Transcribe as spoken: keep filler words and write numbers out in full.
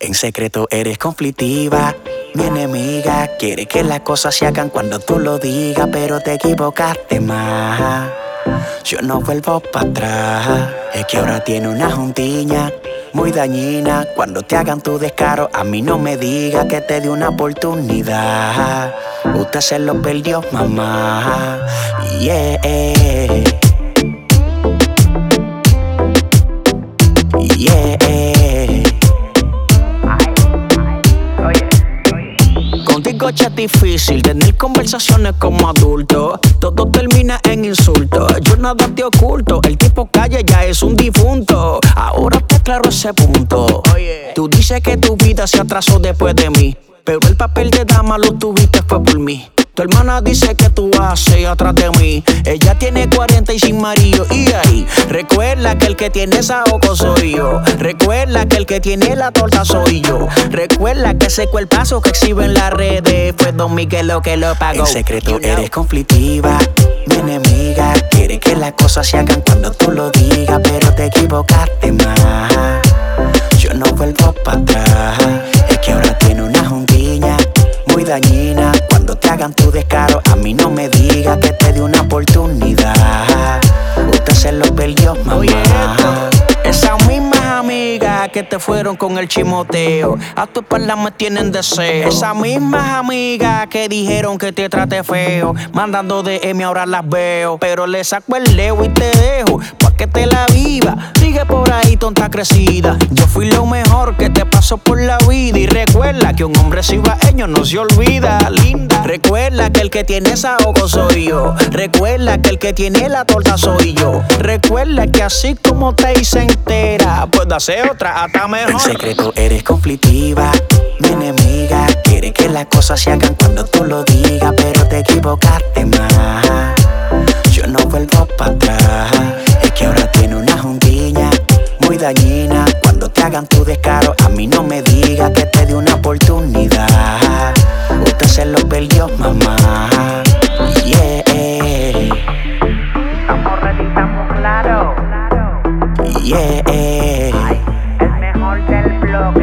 En secreto eres conflictiva, mi enemiga. Quiere que las cosas se hagan cuando tú lo digas, pero te equivocaste más. Yo no vuelvo para atrás. Es que ahora tiene una juntiña muy dañina. Cuando te hagan tu descaro, a mí no me diga que te di una oportunidad. Usted se lo perdió, mamá. Yeah. Yeah. Contigo es difícil tener conversaciones como adultos. Todo termina en insultos. Yo nada te oculto. El tipo calle ya es un difunto. Ahora te aclaro ese punto. Tú dices que tu vida se atrasó después de mí, pero el papel de dama lo tuviste fue por mí. Tu hermana dice que tú haces atrás de mí. Ella tiene cuarenta y sin marido. Y ahí, recuerda que el que tiene esa ojo soy yo. Recuerda que el que tiene la torta soy yo. Recuerda que ese cuerpazo que exhibe en las redes fue Don Miguel lo que lo pagó. En secreto you know. Eres conflictiva, mi enemiga. Quiere que las cosas se hagan cuando tú lo digas, pero te equivocaste más. Yo no vuelvo para atrás. Es que ahora tiene una juntiña muy dañina. Cuando te hagan tu descaro, a mí no me diga que te di una oportunidad. Usted se lo perdió, mamá. Oye, esas mismas amigas que te fueron con el chimoteo, a tu espalda me tienen deseo. Esas mismas amigas que dijeron que te traté feo, mandando D M ahora las veo. Pero le saco el leo y te dejo pa' que te la viva. Sigue por ahí tonta crecida. Yo fui lo mejor que te pasó por la vida. Y recuerda que un hombre cibaeño no se olvida, linda. Recuerda que el que tiene esa ojo soy yo. Recuerda que el que tiene la torta soy yo. Recuerda que así como te hice entera, puedo hacer otra hasta mejor. En secreto eres conflictiva, mi enemiga. Quiere que las cosas se hagan cuando tú lo digas, pero te equivocaste más. Yo no vuelvo para atrás. Es que ahora tiene una juntiña muy dañina. Cuando te hagan tu descaro, a mí no me diga que te di una oportunidad. Usted se lo perdió, mamá. Yeah. Estamos ready, estamos claros. Yeah. El mejor del bloque.